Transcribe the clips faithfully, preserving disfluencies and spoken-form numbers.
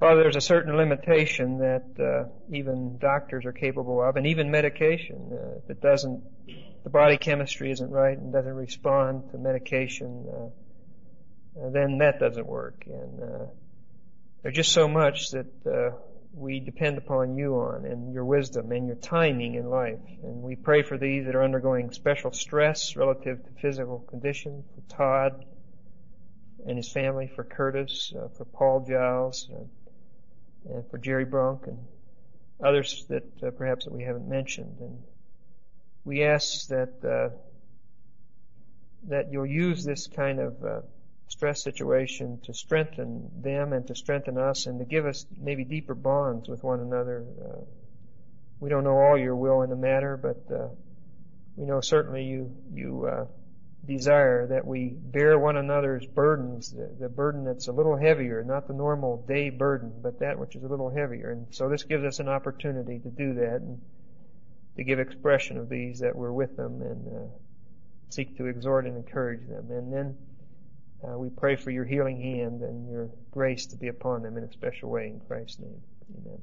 Father, there's a certain limitation that uh, even doctors are capable of, and even medication. Uh, if it doesn't, the body chemistry isn't right and doesn't respond to medication, uh, then that doesn't work. And uh, there's just so much that uh, we depend upon you on, and your wisdom and your timing in life. And we pray for these that are undergoing special stress relative to physical condition, for Todd and his family, for Curtis, uh, for Paul Giles, uh, and for Jerry Brunk and others that uh, perhaps that we haven't mentioned. And we ask that uh, that you'll use this kind of uh, stress situation to strengthen them and to strengthen us and to give us maybe deeper bonds with one another. Uh, we don't know all your will in the matter, but uh, we know certainly you you uh, desire that we bear one another's burdens, the, the burden that's a little heavier, not the normal day burden, but that which is a little heavier. And so this gives us an opportunity to do that and to give expression of these, that we're with them and uh, seek to exhort and encourage them. And then uh, we pray for your healing hand and your grace to be upon them in a special way in Christ's name. Amen.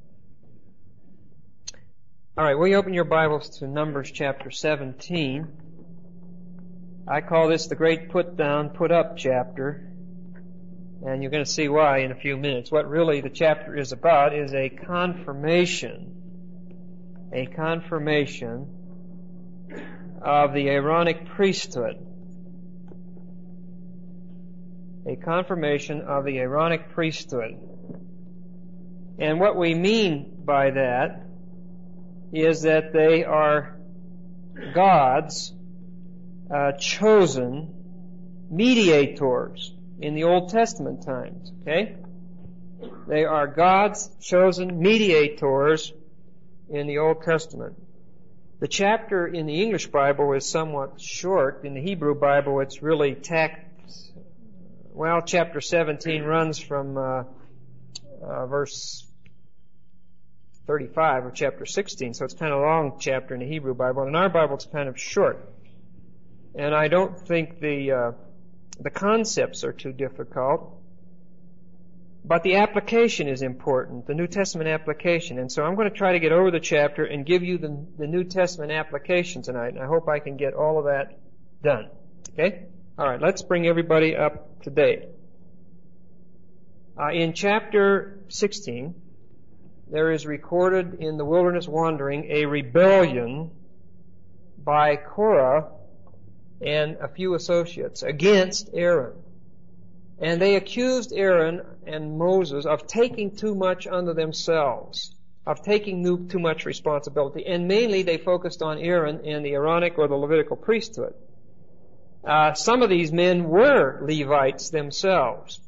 All right, will you open your Bibles to Numbers chapter seventeen? I call this the great put down, put up chapter, and you're going to see why in a few minutes. What really the chapter is about is a confirmation, a confirmation of the Aaronic priesthood. A confirmation of the Aaronic priesthood. And what we mean by that is that they are God's Uh, chosen mediators in the Old Testament times. Okay? They are God's chosen mediators in the Old Testament. The chapter in the English Bible is somewhat short. In the Hebrew Bible, it's really tacked. Well, chapter seventeen runs from uh, uh, verse thirty-five of chapter sixteen, so it's kind of a long chapter in the Hebrew Bible. In our Bible, it's kind of short. And I don't think the uh, the concepts are too difficult, but the application is important, the New Testament application. And so I'm going to try to get over the chapter and give you the, the New Testament application tonight. And I hope I can get all of that done. Okay? All right, let's bring everybody up to date. Uh, in chapter sixteen, there is recorded in the wilderness wandering a rebellion by Korah and a few associates against Aaron. And they accused Aaron and Moses of taking too much unto themselves, of taking too much responsibility. And mainly they focused on Aaron and the Aaronic or the Levitical priesthood. Uh, some of these men were Levites themselves.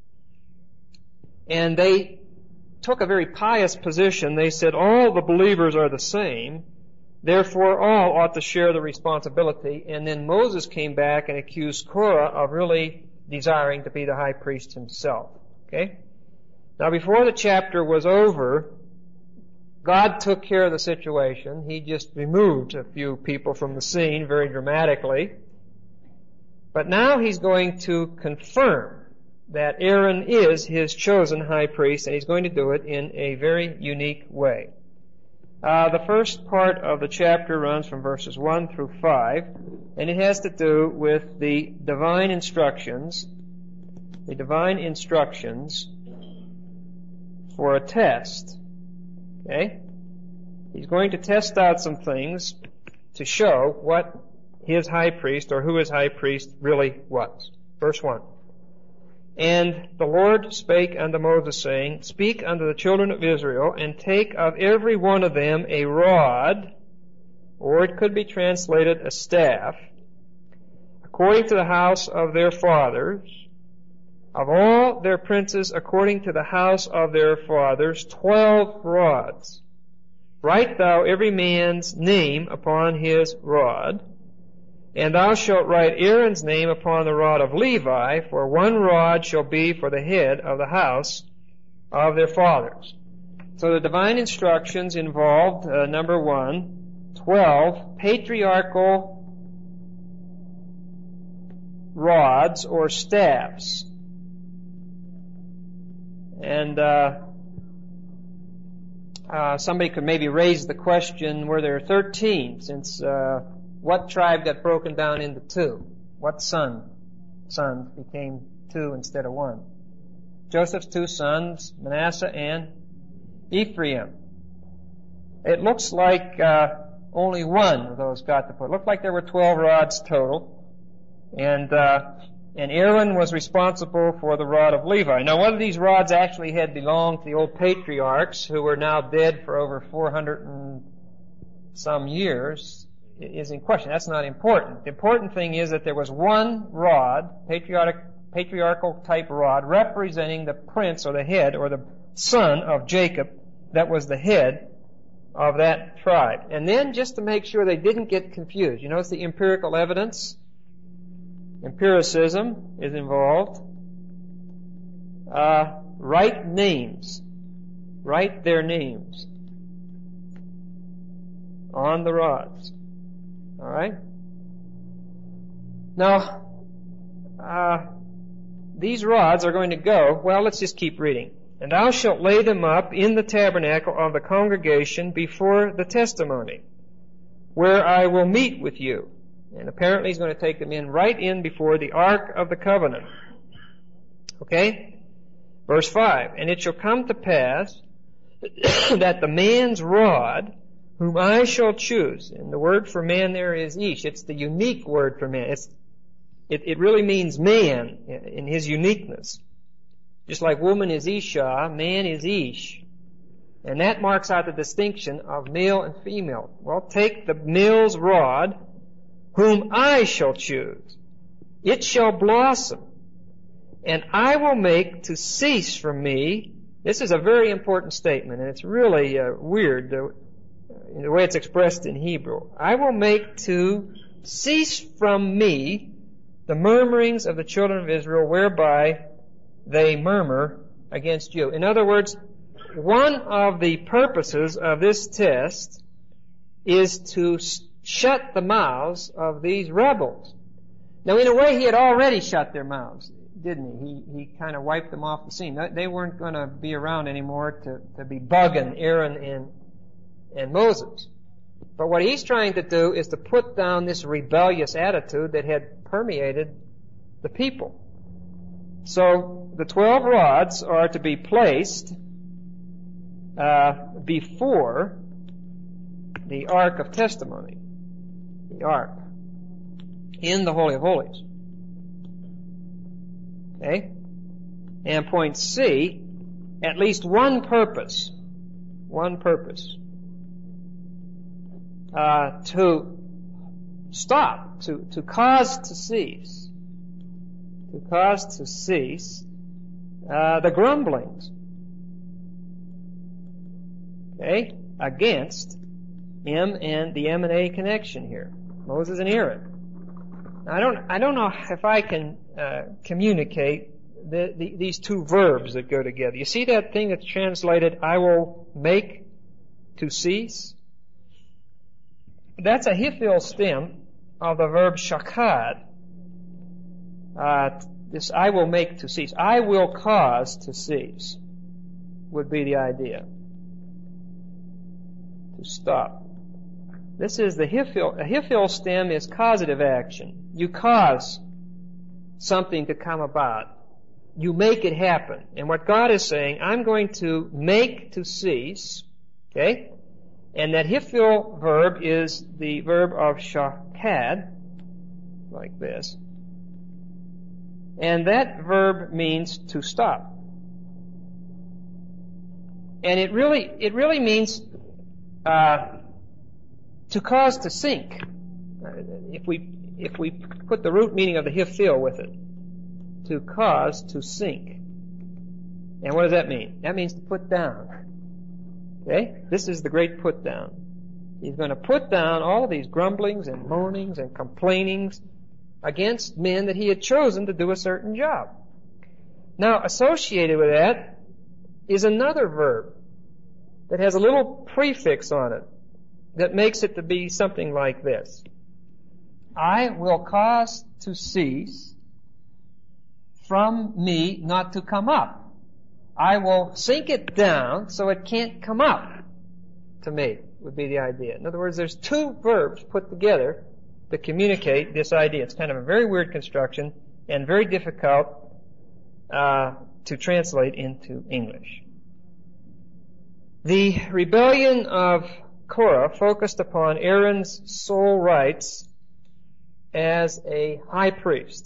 And they took a very pious position. They said all the believers are the same. Therefore, all ought to share the responsibility. And then Moses came back and accused Korah of really desiring to be the high priest himself. Okay? Now, before the chapter was over, God took care of the situation. He just removed a few people from the scene very dramatically. But now He's going to confirm that Aaron is His chosen high priest, and He's going to do it in a very unique way. Uh, the first part of the chapter runs from verses one through five, and it has to do with the divine instructions, the divine instructions for a test. Okay? He's going to test out some things to show what his high priest or who his high priest really was. Verse one. And the Lord spake unto Moses, saying, Speak unto the children of Israel, and take of every one of them a rod, or it could be translated a staff, according to the house of their fathers, of all their princes according to the house of their fathers, twelve rods. Write thou every man's name upon his rod, and thou shalt write Aaron's name upon the rod of Levi, for one rod shall be for the head of the house of their fathers. So the divine instructions involved, uh, number one, twelve patriarchal rods or staffs. And uh, uh, somebody could maybe raise the question, were there thirteen, since uh, what tribe got broken down into two? What son, sons became two instead of one? Joseph's two sons, Manasseh and Ephraim. It looks like uh, only one of those got the put. It looked like there were twelve rods total. And uh, and Aaron was responsible for the rod of Levi. Now, one of these rods actually had belonged to the old patriarchs, who were now dead for over four hundred and some years, is in question. That's not important. The important thing is that there was one rod, patriotic, patriarchal type rod, representing the prince or the head or the son of Jacob that was the head of that tribe. And then, just to make sure they didn't get confused, you notice the empirical evidence? Empiricism is involved. Uh, write names. Write their names on the rods. All right? Now, uh, these rods are going to go, well, let's just keep reading. And thou shalt lay them up in the tabernacle of the congregation before the testimony, where I will meet with you. And apparently he's going to take them in right in before the Ark of the Covenant. Okay? Verse five. And it shall come to pass that the man's rod, whom I shall choose, and the word for man there is ish. It's the unique word for man. It's, it, it really means man in his uniqueness. Just like woman is isha, man is ish. And that marks out the distinction of male and female. Well, take the male's rod, whom I shall choose. It shall blossom, and I will make to cease from me. This is a very important statement, and it's really uh, weird the, the way it's expressed in Hebrew. I will make to cease from me the murmurings of the children of Israel, whereby they murmur against you. In other words, one of the purposes of this test is to shut the mouths of these rebels. Now, in a way, he had already shut their mouths, didn't he? He, he kind of wiped them off the scene. They weren't going to be around anymore to, to be bugging Aaron and, and Moses. But what he's trying to do is to put down this rebellious attitude that had permeated the people. So, the twelve rods are to be placed uh, before the Ark of Testimony. The Ark. In the Holy of Holies. Okay? And point C, at least one purpose. One purpose. Uh, to stop, to, to cause to cease. To cause to cease uh, the grumblings. Okay? Against M and the M and A connection here. Moses and Aaron. Now, I don't, I don't know if I can uh, communicate the, the, these two verbs that go together. You see that thing that's translated, I will make to cease? That's a hifil stem of the verb shakad. Uh, this I will make to cease. I will cause to cease would be the idea. To stop. This is the hifil. A hifil stem is causative action. You cause something to come about. You make it happen. And what God is saying, I'm going to make to cease. Okay? And that hifil verb is the verb of shakad, like this. And that verb means to stop. And it really, it really means uh, to cause to sink. If we, if we put the root meaning of the hifil with it, to cause to sink. And what does that mean? That means to put down. Okay? This is the great put down. He's going to put down all of these grumblings and moanings and complainings against men that he had chosen to do a certain job. Now, associated with that is another verb that has a little prefix on it that makes it to be something like this. I will cause to cease from me not to come up. I will sink it down so it can't come up. to mate would be the idea. In other words, there's two verbs put together to communicate this idea. It's kind of a very weird construction and very difficult uh, to translate into English. The rebellion of Korah focused upon Aaron's sole rights as a high priest.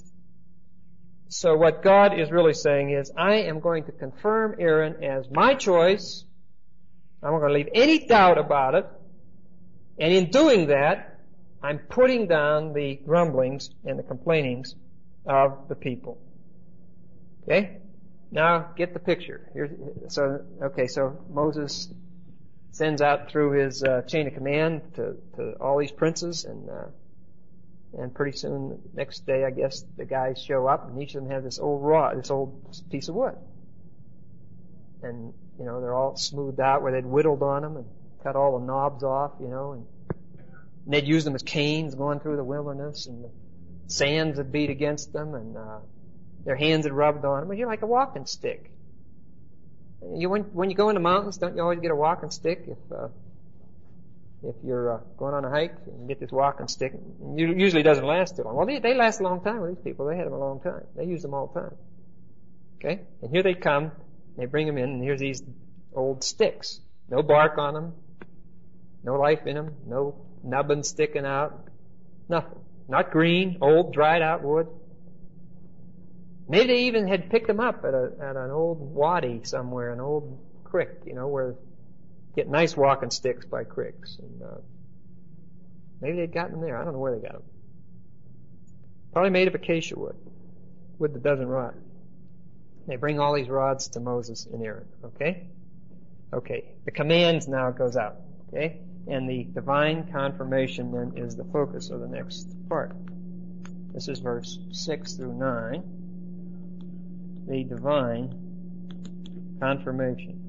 So what God is really saying is, I am going to confirm Aaron as my choice. I'm not going to leave any doubt about it. And in doing that, I'm putting down the grumblings and the complainings of the people. Okay? Now, get the picture. Here's, so, okay, so Moses sends out through his uh, chain of command to, to all these princes, and uh, and pretty soon, the next day, I guess, the guys show up, and each of them has this old rod, this old piece of wood. And, you know, they're all smoothed out where they'd whittled on them and cut all the knobs off, you know, and, and they'd use them as canes going through the wilderness, and the sands would beat against them, and uh, their hands had rubbed on them. But you're like a walking stick. You when, when you go in the mountains, don't you always get a walking stick? If uh, if you're uh, going on a hike and you get this walking stick, it usually doesn't last too long. Well, they, they last a long time with these people. They had them a long time. They use them all the time. Okay? And here they come. They bring them in, and here's these old sticks. No bark on them. No life in them. No nubbin sticking out. Nothing. Not green, old, dried out wood. Maybe they even had picked them up at a at an old wadi somewhere, an old creek, you know, where get nice walking sticks by creeks. And uh, maybe they'd gotten them there. I don't know where they got them. Probably made of acacia wood, wood that doesn't rot. They bring all these rods to Moses and Aaron. Okay? Okay. The command now goes out. Okay? And the divine confirmation then is the focus of the next part. This is verse six through nine. The divine confirmation.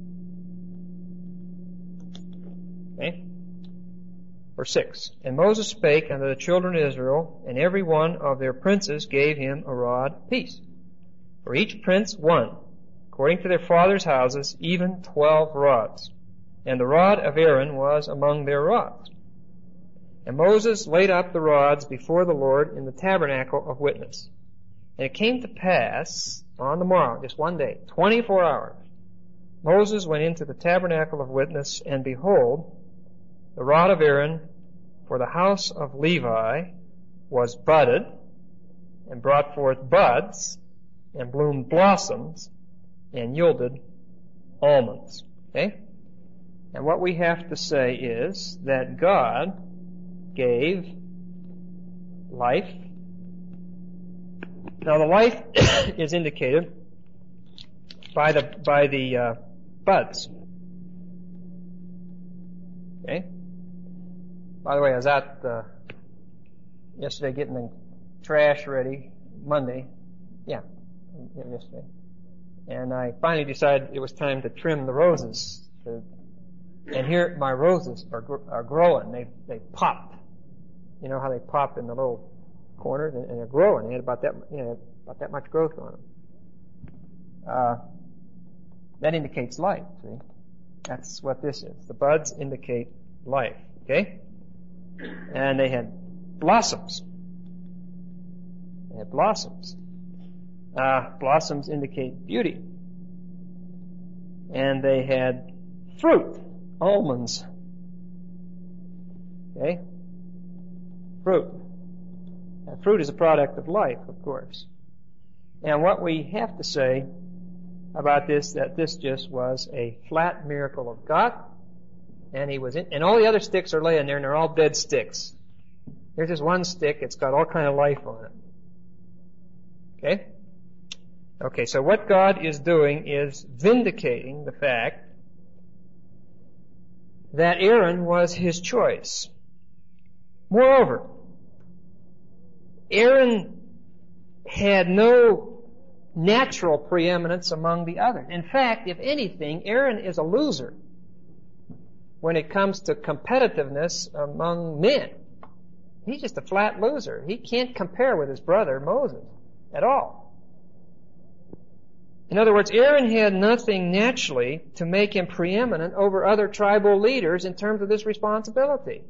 Okay? Verse six. And Moses spake unto the children of Israel, and every one of their princes gave him a rod apiece. For each prince one, according to their fathers' houses, even twelve rods. And the rod of Aaron was among their rods. And Moses laid up the rods before the Lord in the tabernacle of witness. And it came to pass on the morrow, just one day, twenty-four hours, Moses went into the tabernacle of witness, and behold, the rod of Aaron for the house of Levi was budded, and brought forth buds, and bloomed blossoms, and yielded almonds. Okay? And what we have to say is that God gave life. Now the life is indicated by the by the uh, buds. Okay. By the way, I was out uh, yesterday getting the trash ready. Monday, yeah, yeah, yesterday, and I finally decided it was time to trim the roses. To, and here my roses are gr- are growing. They they popped. You know how they pop in the little corners, and, and they're growing. They had about that, you know, about that much growth on them. Uh, that indicates life. See, that's what this is. The buds indicate life. Okay, and they had blossoms. They had blossoms. Uh, blossoms indicate beauty, and they had fruit, almonds. Okay, fruit. And fruit is a product of life, of course. And what we have to say about this, that this just was a flat miracle of God, and He was in, and all the other sticks are laying there, and they're all dead sticks. There's just one stick, it's got all kind of life on it. Okay? Okay, so what God is doing is vindicating the fact that Aaron was His choice. Moreover, Aaron had no natural preeminence among the others. In fact, if anything, Aaron is a loser when it comes to competitiveness among men. He's just a flat loser. He can't compare with his brother Moses at all. In other words, Aaron had nothing naturally to make him preeminent over other tribal leaders in terms of this responsibility.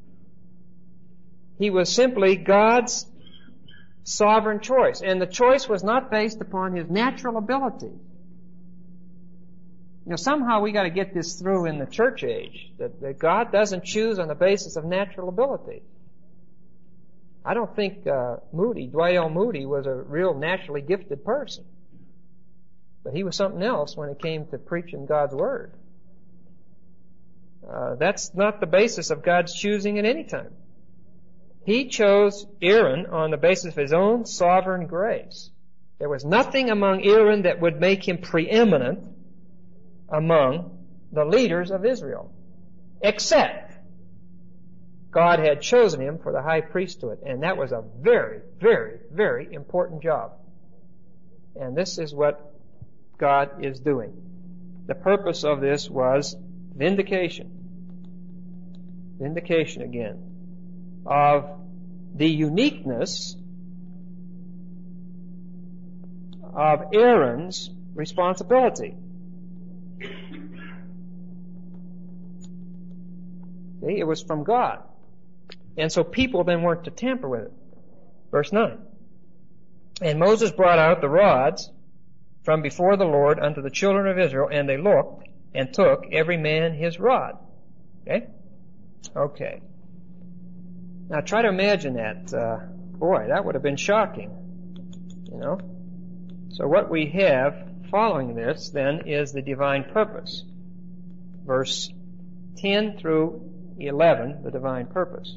He was simply God's sovereign choice, and the choice was not based upon his natural ability. You know, somehow we got to get this through in the church age, that, that God doesn't choose on the basis of natural ability. I don't think uh, Moody, Dwight L. Moody, was a real naturally gifted person. But he was something else when it came to preaching God's Word. Uh, that's not the basis of God's choosing at any time. He chose Aaron on the basis of his own sovereign grace. There was nothing among Aaron that would make him preeminent among the leaders of Israel, except God had chosen him for the high priesthood, and that was a very, very, very important job. And this is what God is doing. The purpose of this was vindication. Vindication again of the uniqueness of Aaron's responsibility. See, it was from God. And so people then weren't to tamper with it. Verse nine. And Moses brought out the rods from before the Lord unto the children of Israel, and they looked and took every man his rod. Okay? Okay. Now try to imagine that. Uh, boy, that would have been shocking. You know? So what we have following this then is the divine purpose. Verse ten through eleven, the divine purpose.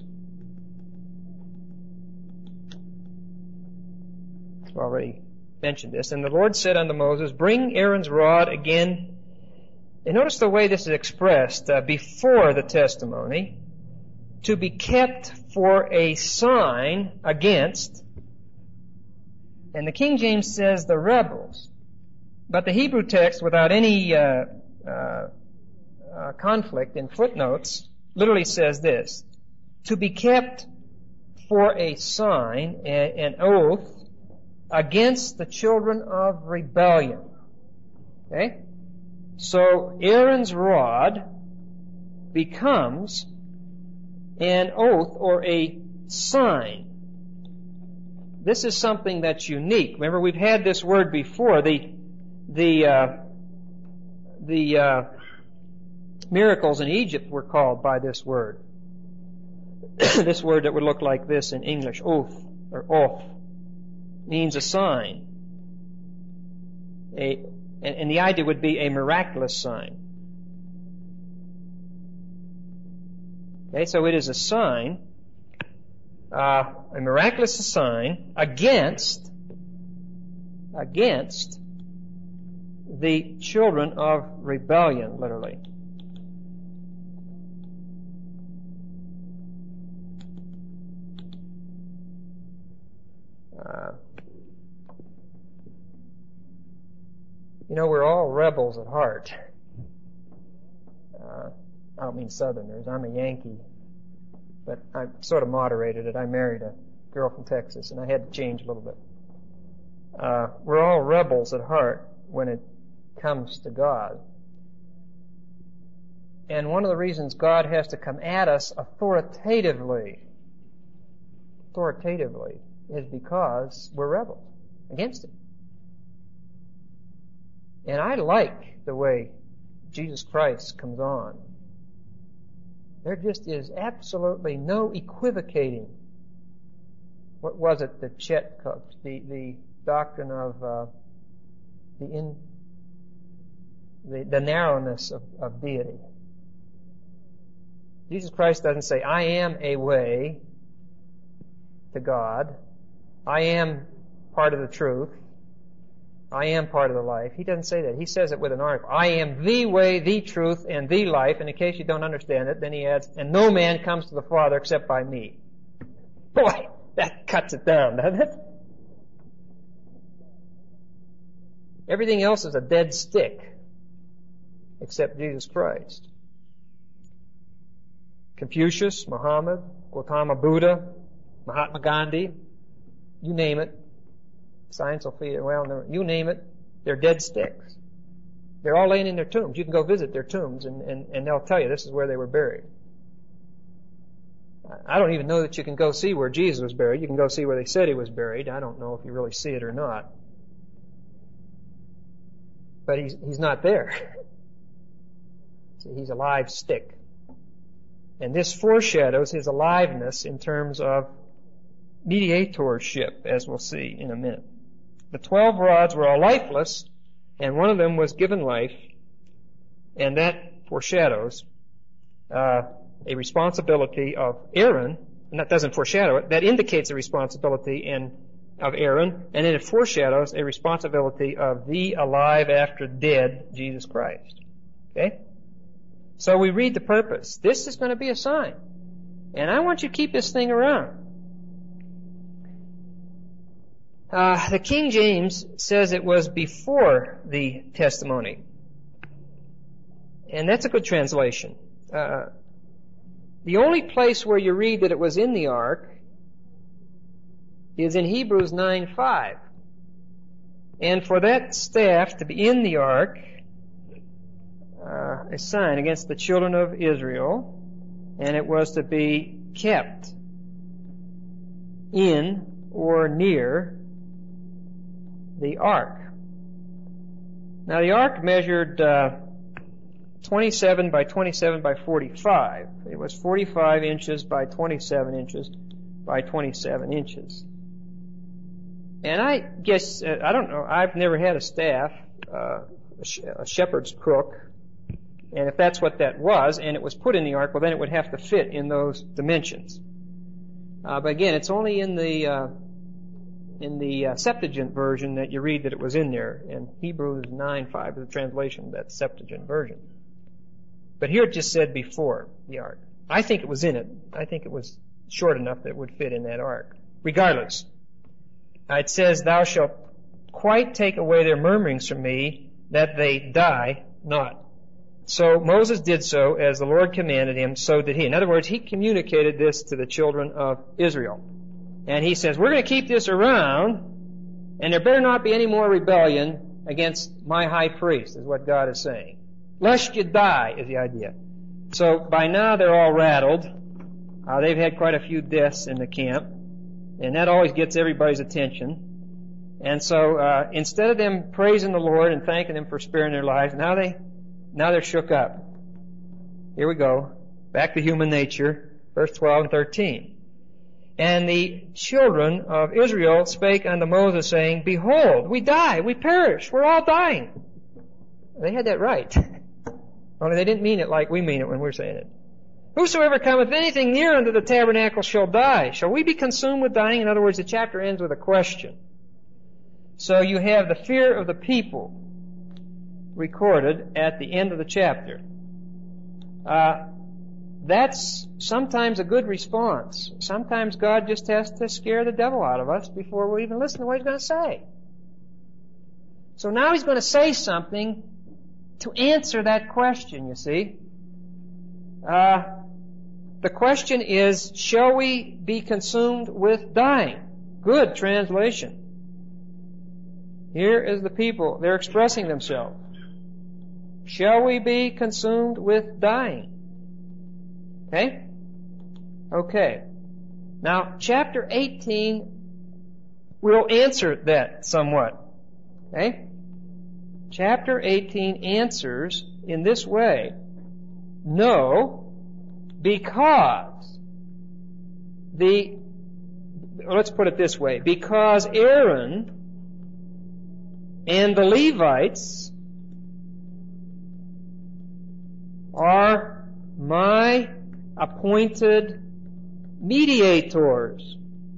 I've already mentioned this. And the Lord said unto Moses, bring Aaron's rod again. And notice the way this is expressed, uh, before the testimony, to be kept for a sign against. And the King James says the rebels. But the Hebrew text, without any uh, uh, uh, conflict in footnotes, literally says this: to be kept for a sign, a, an oath, against the children of rebellion. Okay? So Aaron's rod becomes an oath or a sign. This is something that's unique. Remember, we've had this word before. The the uh, the uh, miracles in Egypt were called by this word. This word that would look like this in English, oath or oath, means a sign. A, and, and the idea would be a miraculous sign. Okay, so it is a sign, uh, a miraculous sign against, against the children of rebellion, literally. Uh, you know, we're all rebels at heart. Uh, I don't mean Southerners. I'm a Yankee. But I sort of moderated it. I married a girl from Texas, and I had to change a little bit. Uh, we're all rebels at heart when it comes to God. And one of the reasons God has to come at us authoritatively, authoritatively, is because we're rebels against Him. And I like the way Jesus Christ comes on. There just is absolutely no equivocating. What was it that Chet cooked? The the doctrine of uh, the in the, the narrowness of, of deity. Jesus Christ doesn't say, "I am a way to God. I am part of the truth. I am part of the life." He doesn't say that. He says it with an article. I am the way, the truth, and the life. And in case you don't understand it, then he adds, and no man comes to the Father except by me. Boy, that cuts it down, doesn't it? Everything else is a dead stick except Jesus Christ. Confucius, Muhammad, Gautama Buddha, Mahatma Gandhi, you name it. Science will feed it. Well, no, you name it. They're dead sticks. They're all laying in their tombs. You can go visit their tombs, and, and, and they'll tell you this is where they were buried. I don't even know that you can go see where Jesus was buried. You can go see where they said he was buried. I don't know if you really see it or not. But he's, he's not there. He's a live stick. And this foreshadows his aliveness in terms of mediatorship, as we'll see in a minute. The twelve rods were all lifeless, and one of them was given life, and that foreshadows uh, a responsibility of Aaron, and that doesn't foreshadow it, that indicates a responsibility in, of Aaron, and then it foreshadows a responsibility of the alive after dead Jesus Christ. Okay? So we read the purpose. This is going to be a sign. And I want you to keep this thing around. Uh, the King James says it was before the testimony. And that's a good translation. Uh, the only place where you read that it was in the ark is in Hebrews nine five. And for that staff to be in the ark, uh, a sign against the children of Israel, and it was to be kept in or near the ark. Now the ark measured uh, twenty-seven by twenty-seven by forty-five. It was forty-five inches by twenty-seven inches by twenty-seven inches. And I guess, uh, I don't know, I've never had a staff, uh, a, sh- a shepherd's crook, and if that's what that was, and it was put in the ark, well then it would have to fit in those dimensions. Uh, but again, it's only in the uh, in the uh, Septuagint version that you read that it was in there, and Hebrews nine five is the translation of that Septuagint version. But here it just said before the ark. I think it was in it. I think it was short enough that it would fit in that ark. Regardless, uh, it says, "Thou shalt quite take away their murmurings from me, that they die not." So Moses did so as the Lord commanded him, so did he. In other words, he communicated this to the children of Israel. And he says, we're going to keep this around, and there better not be any more rebellion against my high priest, is what God is saying. Lest you die, is the idea. So by now they're all rattled. Uh, they've had quite a few deaths in the camp, and that always gets everybody's attention. And so uh, instead of them praising the Lord and thanking Him for sparing their lives, now they now they're shook up. Here we go. Back to human nature, verse twelve and thirteen. And the children of Israel spake unto Moses, saying, Behold, we die, we perish, we're all dying. They had that right. Only they didn't mean it like we mean it when we're saying it. Whosoever cometh anything near unto the tabernacle shall die. Shall we be consumed with dying? In other words, the chapter ends with a question. So you have the fear of the people recorded at the end of the chapter. Uh, That's sometimes a good response. Sometimes God just has to scare the devil out of us before we even listen to what He's going to say. So now He's going to say something to answer that question, you see. Uh, the question is, shall we be consumed with dying? Good translation. Here is the people. They're expressing themselves. Shall we be consumed with dying? Okay? Okay. Now, chapter eighteen will answer that somewhat. Okay? Chapter eighteen answers in this way. No, because the, let's put it this way, because Aaron and the Levites are my appointed mediators.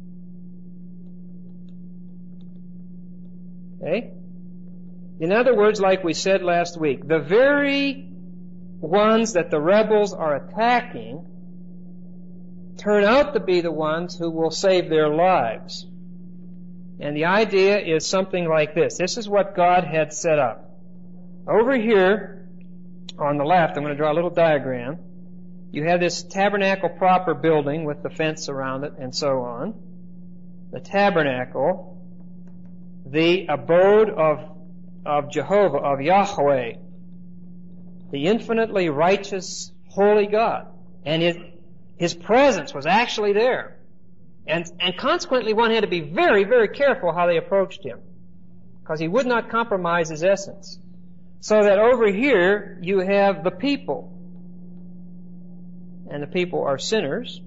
Okay? In other words, like we said last week, the very ones that the rebels are attacking turn out to be the ones who will save their lives. And the idea is something like this. This is what God had set up. Over here on the left, I'm going to draw a little diagram. You have this tabernacle proper building with the fence around it and so on. The tabernacle, the abode of of Jehovah, of Yahweh, the infinitely righteous, holy God. And his, his presence was actually there. And, and consequently, one had to be very, very careful how they approached him, because he would not compromise his essence. So that over here, you have the people. And the people are sinners.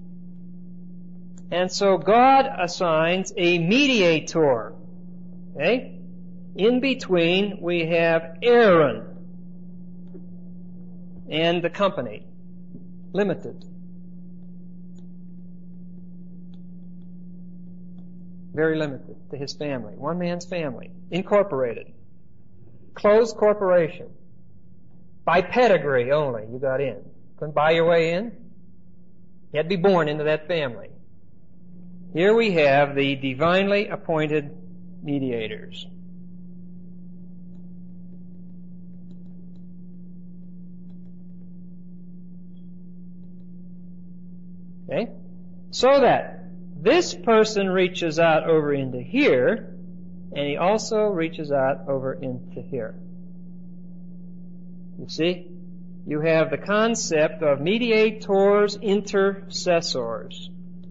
And so God assigns a mediator. Okay? In between, we have Aaron and the company, limited. Very limited to his family. One man's family. Incorporated. Closed corporation. By pedigree only, you got in. Couldn't buy your way in. You had to be born into that family. Here we have the divinely appointed mediators. Okay? So that this person reaches out over into here, and he also reaches out over into here. You see? You have the concept of mediators, intercessors.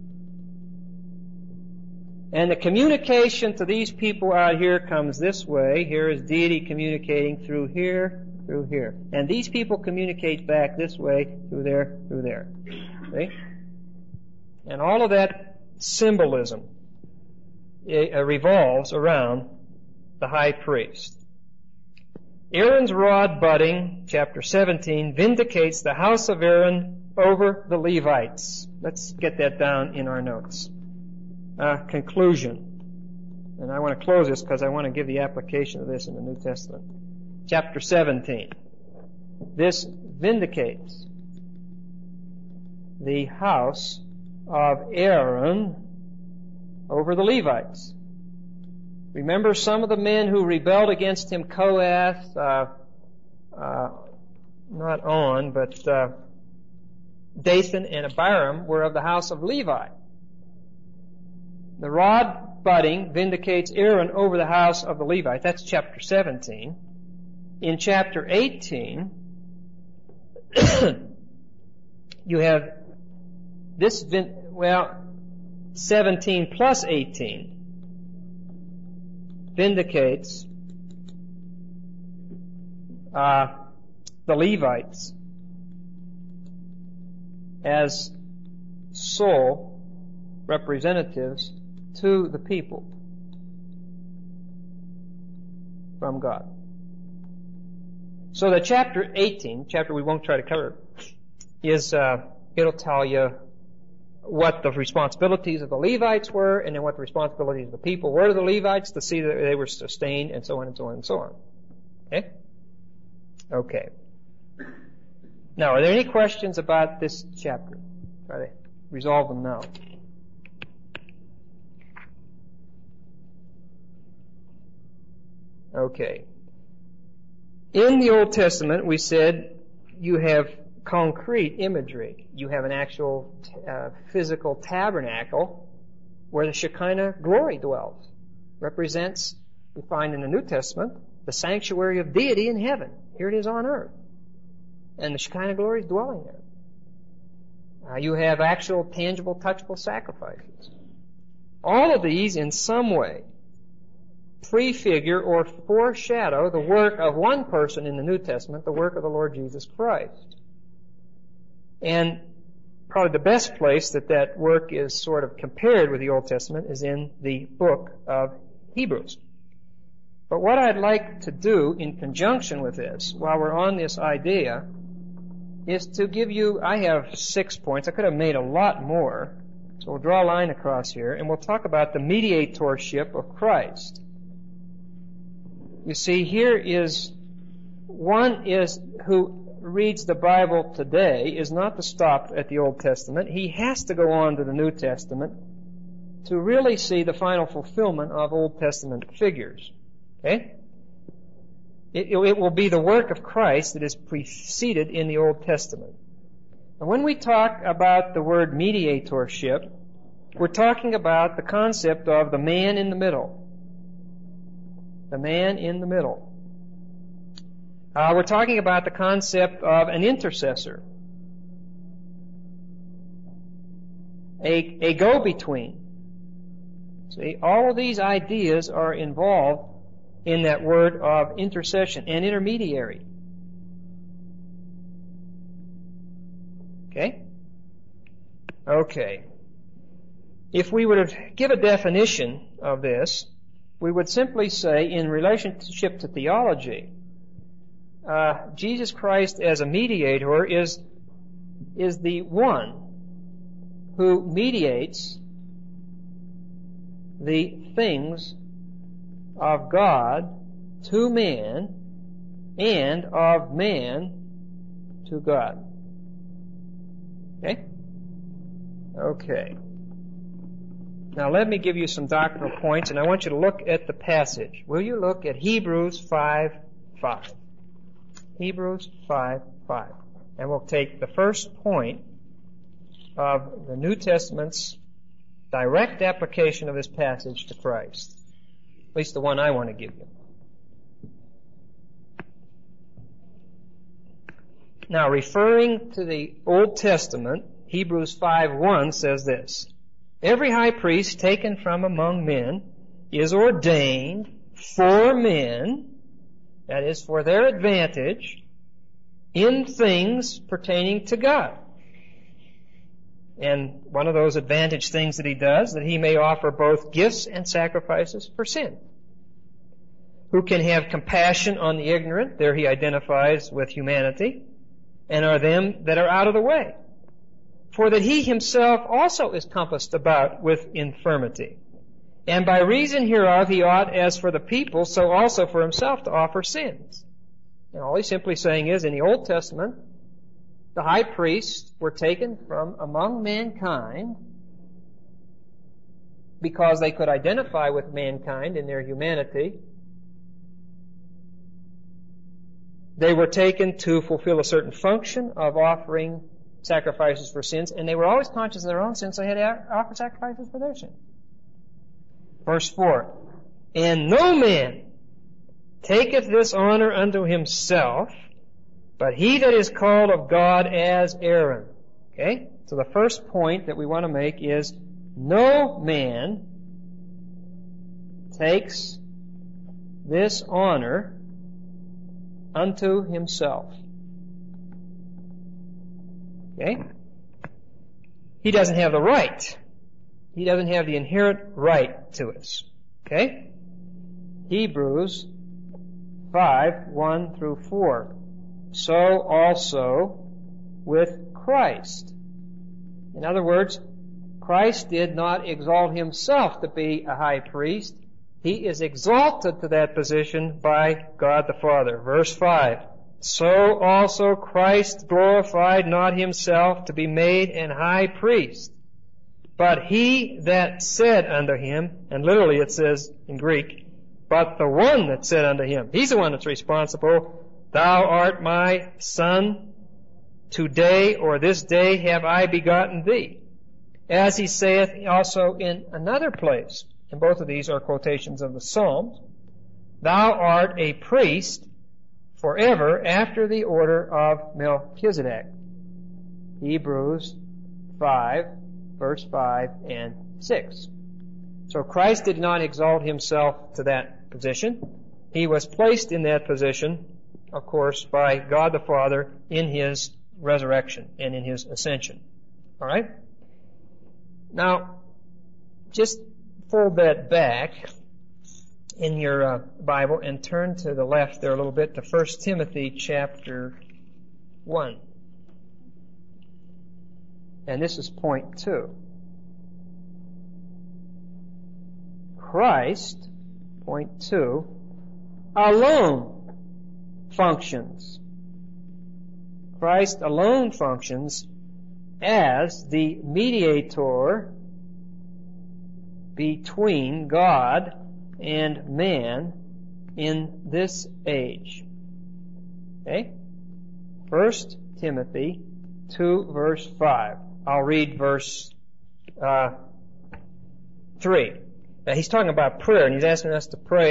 And the communication to these people out here comes this way. Here is deity communicating through here, through here. And these people communicate back this way, through there, through there. See? And all of that symbolism it, uh, revolves around the high priest. Aaron's rod budding, chapter seventeen, vindicates the house of Aaron over the Levites. Let's get that down in our notes. Uh, conclusion. And I want to close this because I want to give the application of this in the New Testament. Chapter seventeen. This vindicates the house of Aaron over the Levites. Remember some of the men who rebelled against him, Kohath, uh, uh, not On, but uh, Dathan and Abiram were of the house of Levi. The rod budding vindicates Aaron over the house of the Levites. That's chapter seventeen. In chapter eighteen, you have this, vin- well, seventeen plus eighteen vindicates uh, the Levites as sole representatives to the people from God. So the chapter eighteen, chapter we won't try to cover, is uh, it'll tell you what the responsibilities of the Levites were, and then what the responsibilities of the people were to the Levites to see that they were sustained, and so on and so on and so on. Okay? Okay. Now, are there any questions about this chapter? Try to resolve them now. Okay. In the Old Testament, we said you have concrete imagery. You have an actual uh, physical tabernacle where the Shekinah glory dwells. Represents, we find in the New Testament, the sanctuary of deity in heaven. Here it is on earth. And the Shekinah glory is dwelling there. Uh, you have actual, tangible, touchable sacrifices. All of these, in some way, prefigure or foreshadow the work of one person in the New Testament, the work of the Lord Jesus Christ. And probably the best place that that work is sort of compared with the Old Testament is in the book of Hebrews. But what I'd like to do in conjunction with this, while we're on this idea, is to give you, I have six points. I could have made a lot more. So we'll draw a line across here, and we'll talk about the mediatorship of Christ. You see, here is, one is who reads the Bible today is not to stop at the Old Testament. He has to go on to the New Testament to really see the final fulfillment of Old Testament figures. Okay? It, it will be the work of Christ that is preceded in the Old Testament. And when we talk about the word mediatorship, we're talking about the concept of the man in the middle. The man in the middle. Uh, we're talking about the concept of an intercessor. A, a go-between. See, all of these ideas are involved in that word of intercession, an intermediary. Okay? Okay. If we were to give a definition of this, we would simply say, in relationship to theology, uh, Jesus Christ as a mediator is, is the one who mediates the things of God to man and of man to God. Okay? Okay. Now let me give you some doctrinal points, and I want you to look at the passage. Will you look at Hebrews five five? Hebrews five five. And we'll take the first point of the New Testament's direct application of this passage to Christ. At least the one I want to give you. Now, referring to the Old Testament, Hebrews five one says this: every high priest taken from among men is ordained for men, that is, for their advantage, in things pertaining to God. And one of those advantage things that he does, that he may offer both gifts and sacrifices for sin. Who can have compassion on the ignorant, there he identifies with humanity, and are them that are out of the way. For that he himself also is compassed about with infirmity. And by reason hereof he ought, as for the people, so also for himself, to offer sins. And all he's simply saying is, in the Old Testament, the high priests were taken from among mankind because they could identify with mankind in their humanity. They were taken to fulfill a certain function of offering sacrifices for sins, and they were always conscious of their own sins, so they had to offer sacrifices for their sins. Verse four, and no man taketh this honor unto himself, but he that is called of God as Aaron. Okay? So the first point that we want to make is, no man takes this honor unto himself. Okay? He doesn't have the right. He doesn't have the inherent right to it. Okay? Hebrews five, one through four. So also with Christ. In other words, Christ did not exalt himself to be a high priest. He is exalted to that position by God the Father. Verse five. So also Christ glorified not himself to be made an high priest, but he that said unto him, and literally it says in Greek, but the one that said unto him, he's the one that's responsible, thou art my son, today or this day have I begotten thee. As he saith also in another place, and both of these are quotations of the Psalms, thou art a priest forever after the order of Melchizedek. Hebrews five, verse five and six. So Christ did not exalt himself to that position. He was placed in that position, of course, by God the Father in his resurrection and in his ascension. All right? Now, just fold that back in your uh, Bible and turn to the left there a little bit to First Timothy chapter one. And this is point two. Christ, point two, alone functions. Christ alone functions as the mediator between God and man in this age. Okay? First Timothy two, verse five. I'll read verse uh, three. Now he's talking about prayer, and he's asking us to pray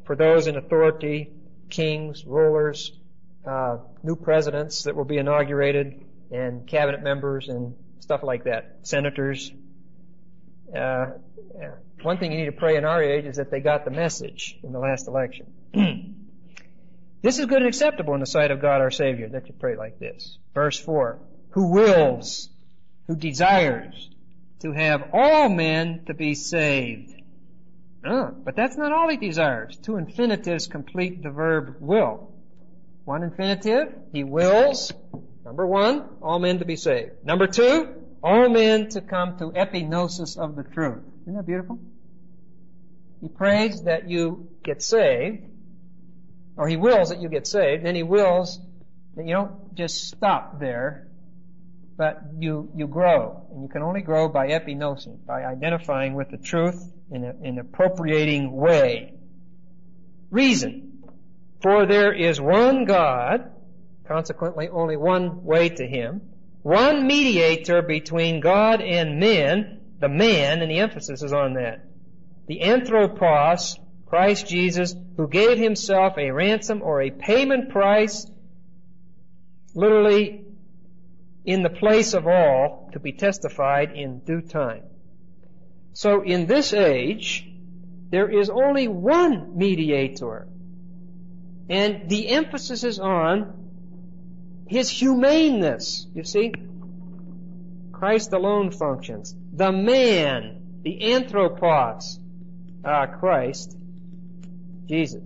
for those in authority, kings, rulers, uh, new presidents that will be inaugurated, and cabinet members and stuff like that, senators. Uh, one thing you need to pray in our age is that they got the message in the last election. This is good and acceptable in the sight of God our Savior, that you pray like this. Verse four, who wills, who desires to have all men to be saved. Oh, but that's not all he desires. Two infinitives complete the verb will. One infinitive, he wills, number one, all men to be saved. Number two, all men to come to epignosis of the truth. Isn't that beautiful? He prays that you get saved, or he wills that you get saved, then he wills that you don't just stop there, but you, you grow. And you can only grow by epignosis, by identifying with the truth in a, in an appropriating way. Reason. For there is one God, consequently only one way to Him, one mediator between God and men, the man, and the emphasis is on that. The anthropos, Christ Jesus, who gave Himself a ransom or a payment price, literally in the place of all, to be testified in due time. So in this age, there is only one mediator. And the emphasis is on His humaneness. You see? Christ alone functions. The man, the anthropos, uh, Christ, Jesus.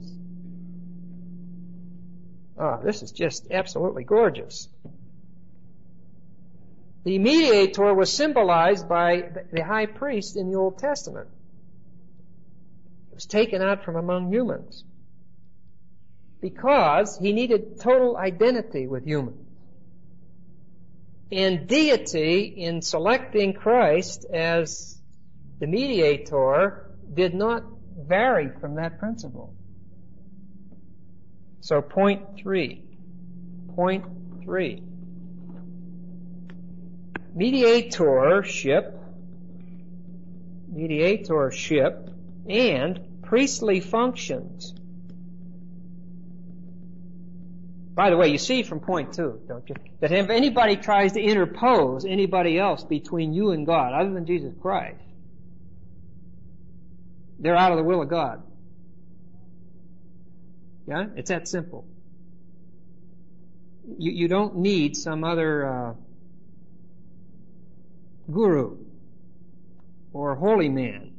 Ah, this is just absolutely gorgeous. The mediator was symbolized by the high priest in the Old Testament. He was taken out from among humans because he needed total identity with humans. And deity, in selecting Christ as the mediator, did not vary from that principle. So point three. Point three. Mediatorship, mediatorship, and priestly functions. By the way, you see from point two, don't you, that if anybody tries to interpose anybody else between you and God, other than Jesus Christ, they're out of the will of God. Yeah? It's that simple. You, you don't need some other uh, guru or holy man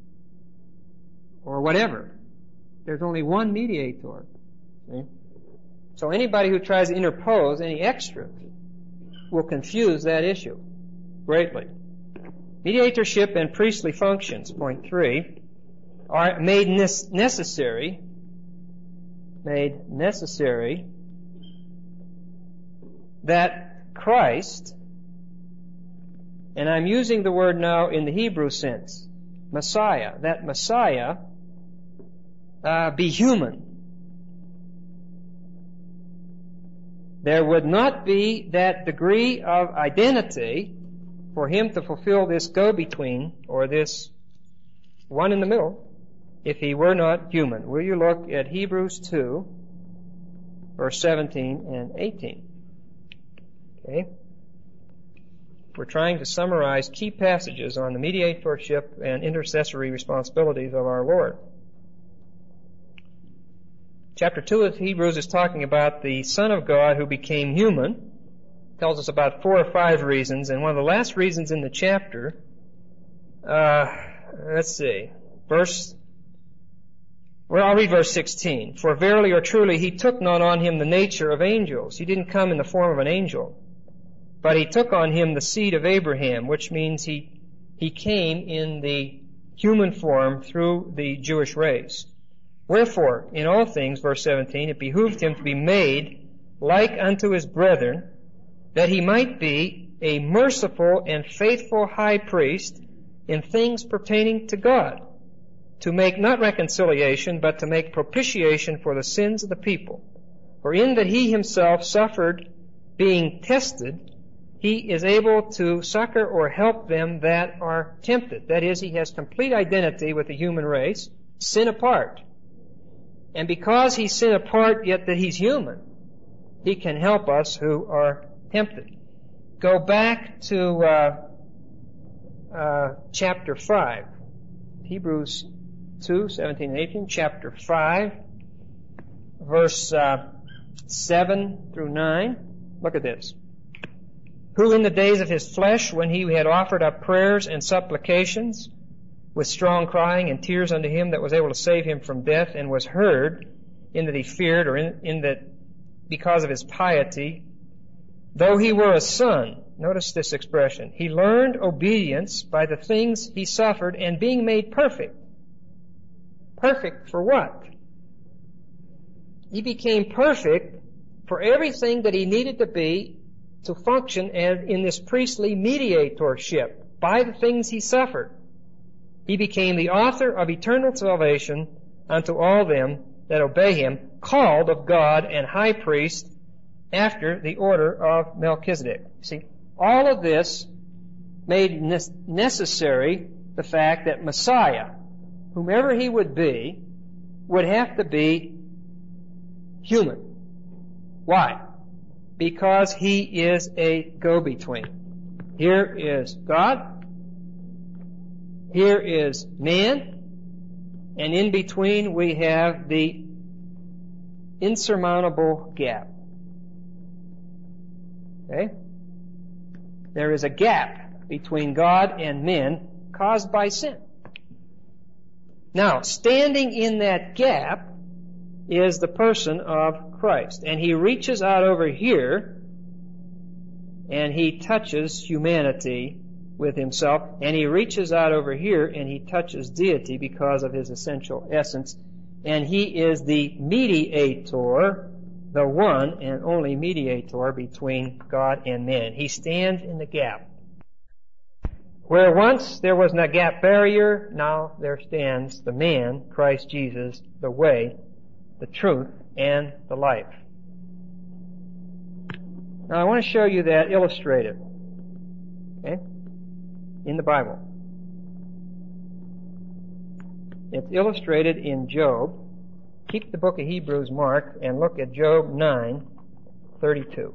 or whatever. There's only one mediator. See? So anybody who tries to interpose any extra will confuse that issue greatly. Mediatorship and priestly functions, point three, are made necessary, made necessary that Christ, and I'm using the word now in the Hebrew sense, Messiah, that Messiah uh, be human. There would not be that degree of identity for Him to fulfill this go-between, or this one in the middle, if He were not human. Will you look at Hebrews two, verse seventeen and eighteen? Okay. We're trying to summarize key passages on the mediatorship and intercessory responsibilities of our Lord. Chapter two of Hebrews is talking about the Son of God who became human. Tells us about four or five reasons, and one of the last reasons in the chapter, uh, let's see, verse, well, I'll read verse sixteen. For verily or truly He took not on Him the nature of angels. He didn't come in the form of an angel, but He took on Him the seed of Abraham, which means He, He came in the human form through the Jewish race. Wherefore, in all things, verse seventeen, it behooved Him to be made like unto His brethren, that He might be a merciful and faithful high priest in things pertaining to God, to make not reconciliation, but to make propitiation for the sins of the people. For in that He Himself suffered, being tested, He is able to succor or help them that are tempted. That is, He has complete identity with the human race, sin apart. And because He's sin apart, yet that He's human, He can help us who are tempted. Go back to uh, uh, chapter five. Hebrews two, seventeen and eighteen. Chapter five, verse uh, seven through nine. Look at this. Who in the days of His flesh, when He had offered up prayers and supplications, with strong crying and tears unto Him that was able to save him from death, and was heard, in that He feared, or in, in that because of His piety, though He were a son, notice this expression, He learned obedience by the things He suffered, and being made perfect. Perfect for what? He became perfect for everything that He needed to be to function as in this priestly mediatorship by the things He suffered. He became the author of eternal salvation unto all them that obey Him, called of God and high priest after the order of Melchizedek. See, all of this made necessary the fact that Messiah, whomever He would be, would have to be human. Why? Because He is a go-between. Here is God, here is man, and in between we have the insurmountable gap. Okay? There is a gap between God and men caused by sin. Now, standing in that gap is the person of Christ. And He reaches out over here and He touches humanity with Himself. And He reaches out over here and He touches deity because of His essential essence. And He is the mediator, the one and only mediator between God and man. He stands in the gap. Where once there was no gap barrier, now there stands the man, Christ Jesus, the way, the truth, and the life. Now I want to show you that illustrated, okay, in the Bible. It's illustrated in Job. Keep the book of Hebrews marked and look at Job nine thirty-two.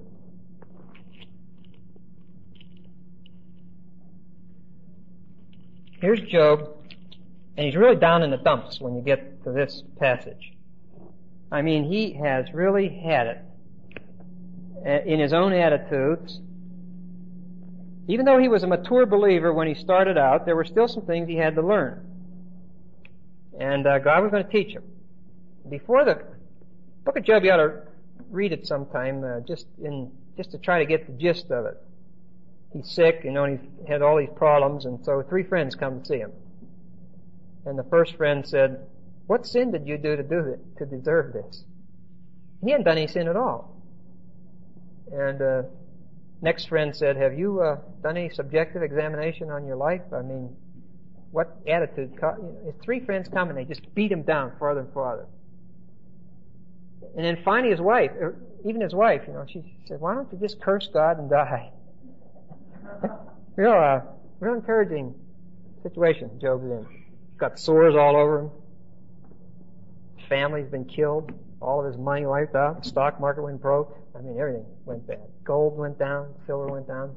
Here's Job, and he's really down in the dumps when you get to this passage. I mean, he has really had it in his own attitudes. Even though he was a mature believer when he started out, there were still some things he had to learn. And uh, God was going to teach him. Before the book of Job, you ought to read it sometime, uh, just in just to try to get the gist of it. He's sick, you know, and he's had all these problems, and so three friends come to see him. And the first friend said, "What sin did you do to do it, to deserve this?" He hadn't done any sin at all. And uh, next friend said, "Have you uh, done any subjective examination on your life? I mean, what attitude?" Co-? You know, his three friends come and they just beat him down farther and farther. And then finally, his wife, or even his wife, you know, she said, "Why don't you just curse God and die?" real, uh, real encouraging situation Job's in. He's got sores all over him. His family's been killed. All of his money wiped out. The stock market went broke. I mean, everything went bad. Gold went down. Silver went down.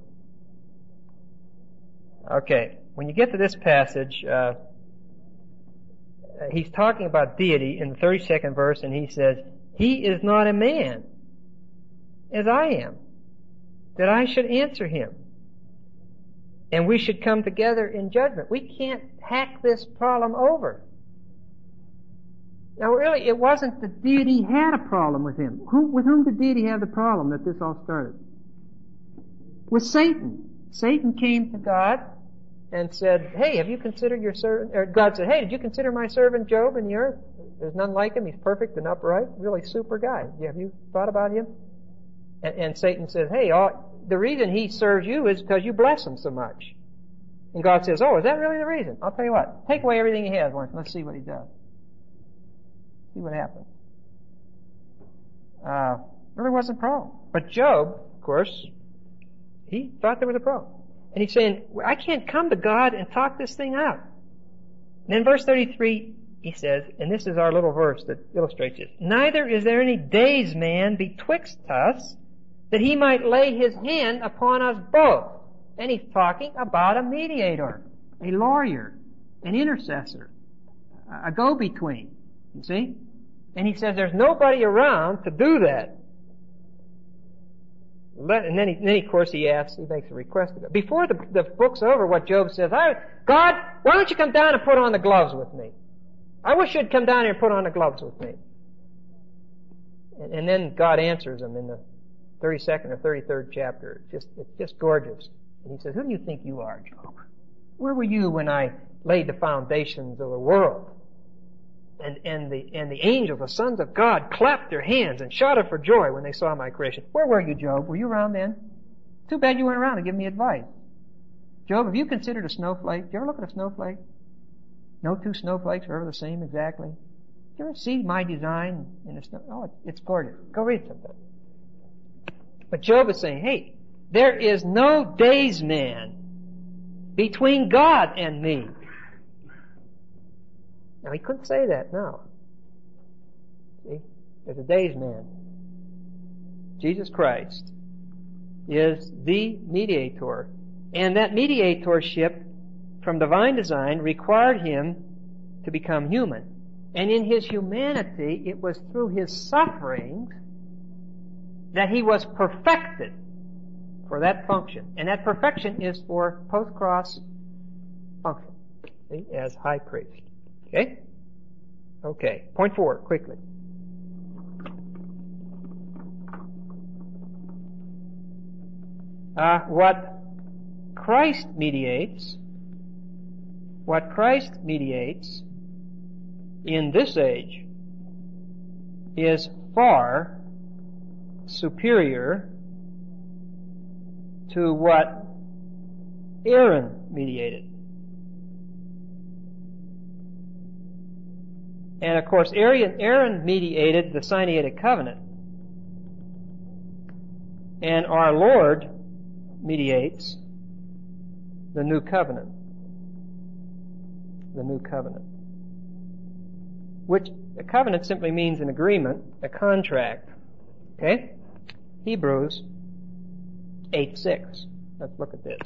Okay, when you get to this passage, uh, he's talking about deity in the thirty-second verse, and he says, "He is not a man, as I am, that I should answer him. And we should come together in judgment." We can't hack this problem over. Now really, it wasn't that deity had a problem with him. Who, with whom did deity have the problem that this all started? With Satan. Satan came to God and said, "Hey, have you considered your servant," or God said, "Hey, did you consider my servant Job in the earth? There's none like him. He's perfect and upright. Really super guy. Have you thought about him?" And, and Satan says, "Hey, all, the reason he serves you is because you bless him so much." And God says, "Oh, is that really the reason? I'll tell you what. Take away everything he has once. Let's see what he does. See what happens." Uh, really wasn't a problem. But Job, of course, he thought there was a problem. And he's saying, "I can't come to God and talk this thing out." And in verse thirty-three, he says, and this is our little verse that illustrates it, neither is there any daysman betwixt us that he might lay his hand upon us both. And he's talking about a mediator, a lawyer, an intercessor, a go-between, you see? And he says there's nobody around to do that. And then, he, then of course, he asks, he makes a request of it. Before the, the book's over, what Job says, I, God, why don't you come down and put on the gloves with me? I wish you'd come down here and put on the gloves with me. And, and then God answers him in the thirty-second or thirty-third chapter. It's just, it's just gorgeous. And he says, who do you think you are, Job? Where were you when I laid the foundations of the world? And, and the, and the angels, the sons of God, clapped their hands and shouted for joy when they saw my creation. Where were you, Job? Were you around then? Too bad you weren't around to give me advice. Job, have you considered a snowflake? Did you ever look at a snowflake? No two snowflakes are ever the same exactly. Did you ever see my design in a snow? Oh, it's gorgeous. Go read it sometime. But Job is saying, hey, there is no daysman between God and me. Now, he couldn't say that, no. See? There's a daysman. Jesus Christ is the mediator. And that mediatorship from divine design required him to become human. And in his humanity, it was through his sufferings that he was perfected for that function. And that perfection is for post-cross function, see, as high priest. Okay? Okay. Point four, quickly. Uh, what Christ mediates, what Christ mediates in this age is far superior to what Aaron mediated. And of course, Aaron, Aaron mediated the Sinaitic covenant. And our Lord mediates the new covenant. The new covenant. Which, a covenant simply means an agreement, a contract. Okay? Hebrews eight six. Let's look at this.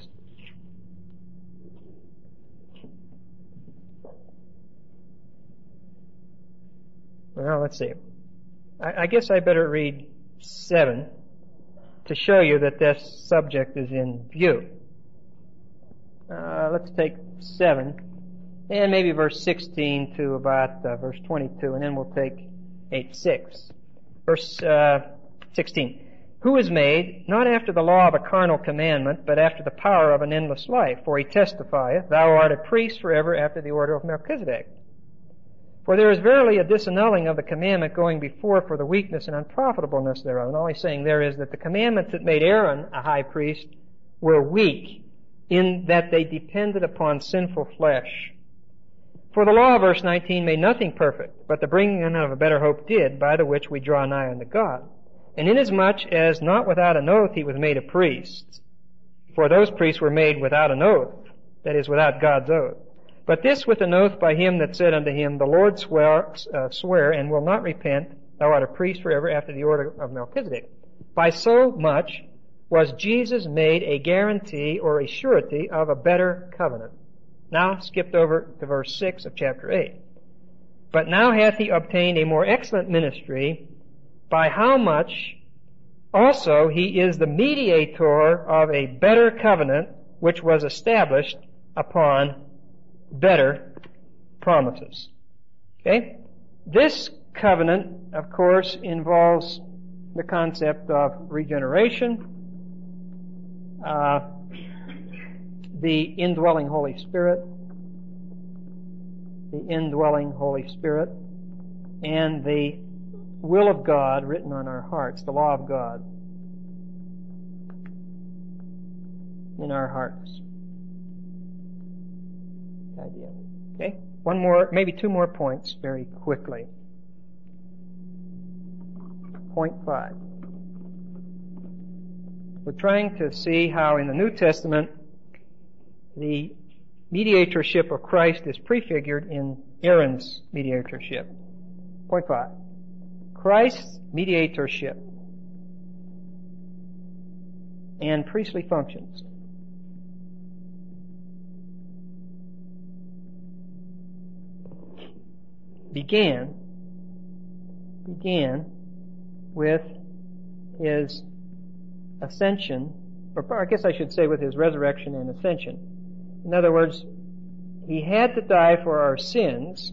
Well, let's see. I, I guess I better read seven to show you that this subject is in view. Uh, let's take seven, and maybe verse sixteen to about uh, verse twenty-two, and then we'll take eight six. Verse uh, sixteen. Who is made, not after the law of a carnal commandment, but after the power of an endless life? For he testifieth, Thou art a priest forever after the order of Melchizedek. For there is verily a disannulling of the commandment going before for the weakness and unprofitableness thereof. And all he's saying there is that the commandments that made Aaron a high priest were weak, in that they depended upon sinful flesh. For the law, verse nineteen, made nothing perfect, but the bringing in of a better hope did, by the which we draw nigh unto God. And inasmuch as not without an oath he was made a priest, for those priests were made without an oath, that is, without God's oath. But this with an oath by him that said unto him, The Lord swear, uh, swear and will not repent, Thou art a priest forever after the order of Melchizedek. By so much was Jesus made a guarantee or a surety of a better covenant. Now, skipped over to verse six of chapter eight. But now hath he obtained a more excellent ministry, by how much also he is the mediator of a better covenant, which was established upon better promises. Okay? This covenant, of course, involves the concept of regeneration, uh, the indwelling Holy Spirit, the indwelling Holy Spirit, and the will of God written on our hearts, the law of God in our hearts. The idea. Okay? One more, maybe two more points very quickly. Point five. We're trying to see how in the New Testament the mediatorship of Christ is prefigured in Aaron's mediatorship. Point five. Christ's mediatorship and priestly functions. Began, began with his ascension, or I guess I should say with his resurrection and ascension. In other words, he had to die for our sins,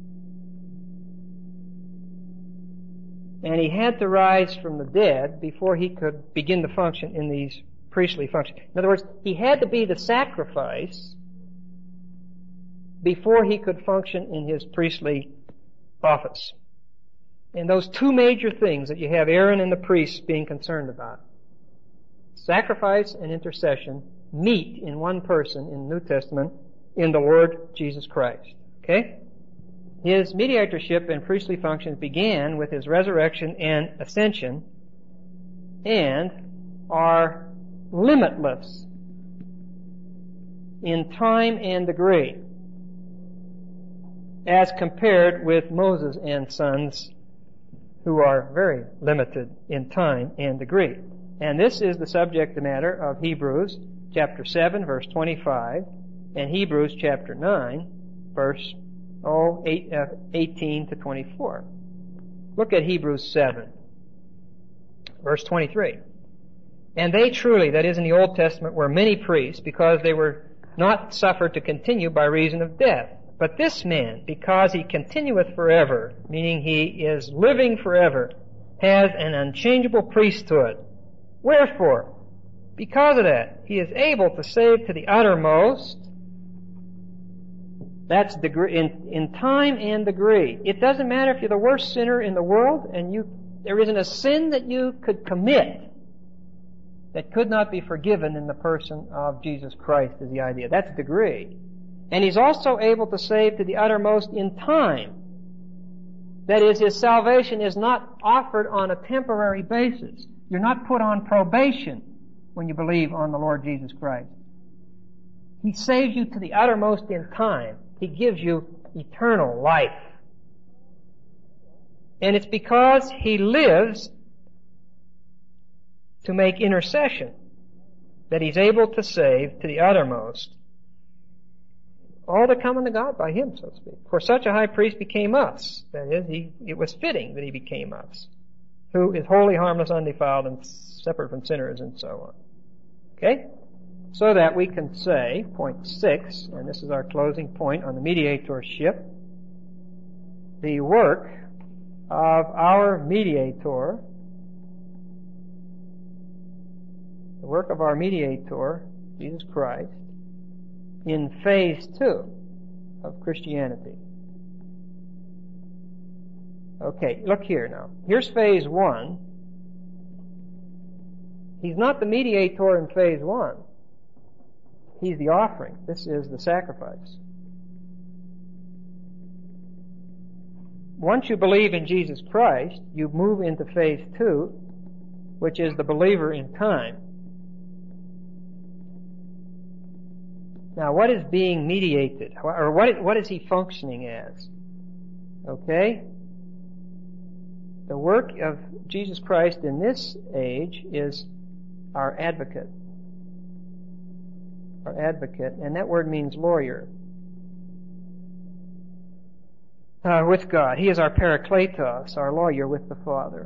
and he had to rise from the dead before he could begin to function in these priestly functions. In other words, he had to be the sacrifice before he could function in his priestly office. And those two major things that you have Aaron and the priests being concerned about, sacrifice and intercession, meet in one person in the New Testament in the Lord Jesus Christ. Okay? His mediatorship and priestly functions began with his resurrection and ascension and are limitless in time and degree as compared with Moses and sons, who are very limited in time and degree. And this is the subject matter of Hebrews chapter seven, verse twenty-five, and Hebrews chapter nine, verse oh, eight, uh, eighteen to twenty-four. Look at Hebrews seven, verse twenty-three. And they truly, that is in the Old Testament, were many priests, because they were not suffered to continue by reason of death. But this man, because he continueth forever, meaning he is living forever, has an unchangeable priesthood. Wherefore, because of that, he is able to save to the uttermost. That's degree, in, in time and degree. It doesn't matter if you're the worst sinner in the world and you, there isn't a sin that you could commit that could not be forgiven in the person of Jesus Christ, is the idea. That's degree. And he's also able to save to the uttermost in time. That is, his salvation is not offered on a temporary basis. You're not put on probation when you believe on the Lord Jesus Christ. He saves you to the uttermost in time. He gives you eternal life. And it's because he lives to make intercession that he's able to save to the uttermost all that come unto God by him, so to speak. For such a high priest became us. That is, he, it was fitting that he became us, who is holy, harmless, undefiled, and separate from sinners, and so on. Okay? So that we can say, point six, and this is our closing point on the mediatorship, the work of our mediator, the work of our mediator, Jesus Christ, in phase two of Christianity. Okay, look here now. Here's phase one. He's not the mediator in phase one. He's the offering. This is the sacrifice. Once you believe in Jesus Christ, you move into phase two, which is the believer in time. Now, what is being mediated? Or what, what is he functioning as? Okay? The work of Jesus Christ in this age is our advocate. Our advocate, and that word means lawyer. Uh, with God. He is our parakletos, our lawyer with the Father.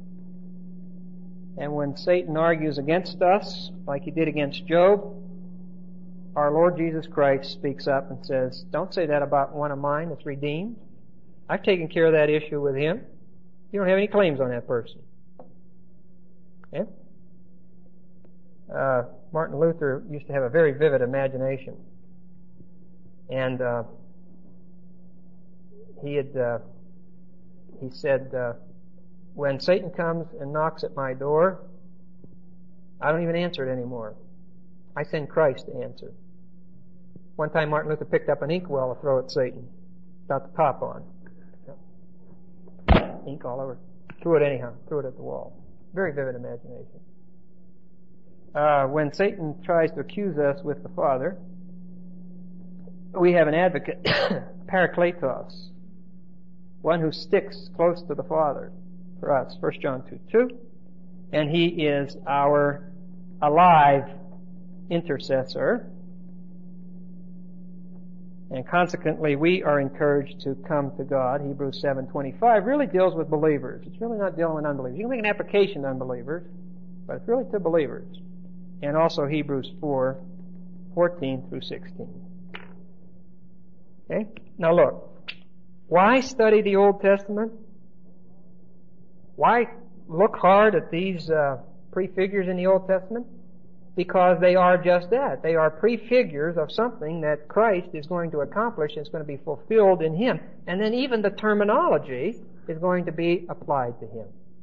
And when Satan argues against us, like he did against Job, our Lord Jesus Christ speaks up and says, don't say that about one of mine that's redeemed. I've taken care of that issue with him. You don't have any claims on that person. Yeah? Uh, Martin Luther used to have a very vivid imagination. And uh, he had, uh, he said, uh, when Satan comes and knocks at my door, I don't even answer it anymore. I send Christ to answer. One time Martin Luther picked up an inkwell to throw at Satan. Got the top on. Ink all over. Threw it anyhow. Threw it at the wall. Very vivid imagination. Uh, when Satan tries to accuse us with the Father, we have an advocate, Parakletos, one who sticks close to the Father for us, First John two two, and he is our alive intercessor. And consequently, we are encouraged to come to God. Hebrews seven twenty-five really deals with believers. It's really not dealing with unbelievers. You can make an application to unbelievers, but it's really to believers. And also Hebrews four fourteen through sixteen. Okay? Now look, why study the Old Testament? Why look hard at these uh, prefigures in the Old Testament? Because they are just that. They are prefigures of something that Christ is going to accomplish and is going to be fulfilled in Him. And then even the terminology is going to be applied to Him.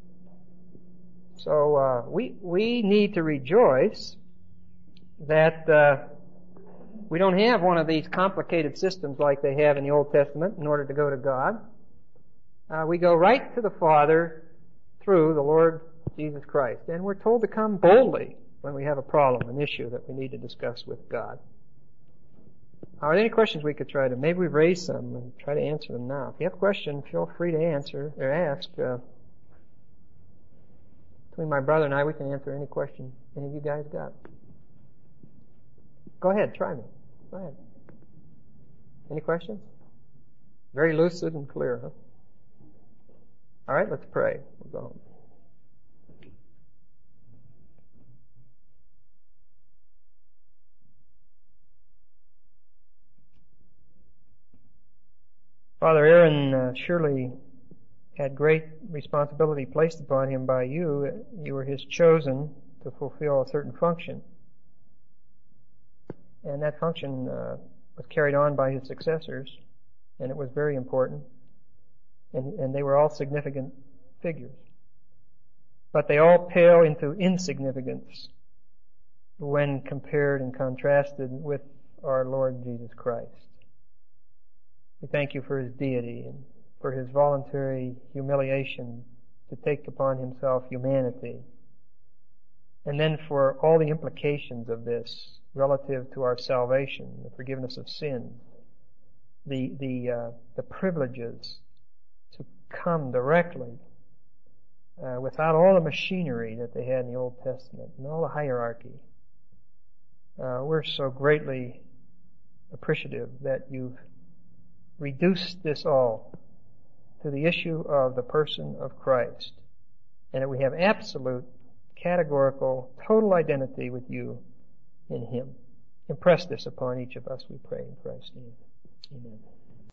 So uh, we we need to rejoice that uh, we don't have one of these complicated systems like they have in the Old Testament in order to go to God. Uh, we go right to the Father through the Lord Jesus Christ. And we're told to come boldly when we have a problem, an issue that we need to discuss with God. Are there any questions we could try to, maybe we've raised some and try to answer them now. If you have a question, feel free to answer or ask. Uh, between my brother and I, we can answer any question any of you guys got. Go ahead, try me. Go ahead. Any questions? Very lucid and clear, huh? All right, let's pray. We'll go home. Father, Aaron uh, surely had great responsibility placed upon him by you. You were his chosen to fulfill a certain function. And that function uh, was carried on by his successors, and it was very important. And, and they were all significant figures. But they all pale into insignificance when compared and contrasted with our Lord Jesus Christ. We thank you for His deity and for His voluntary humiliation to take upon Himself humanity. And then for all the implications of this relative to our salvation, the forgiveness of sins, the, the, uh, the privileges to come directly uh, without all the machinery that they had in the Old Testament and all the hierarchy. Uh, we're so greatly appreciative that you've reduced this all to the issue of the person of Christ, and that we have absolute, categorical, total identity with you in Him. Impress this upon each of us, we pray in Christ's name. Amen.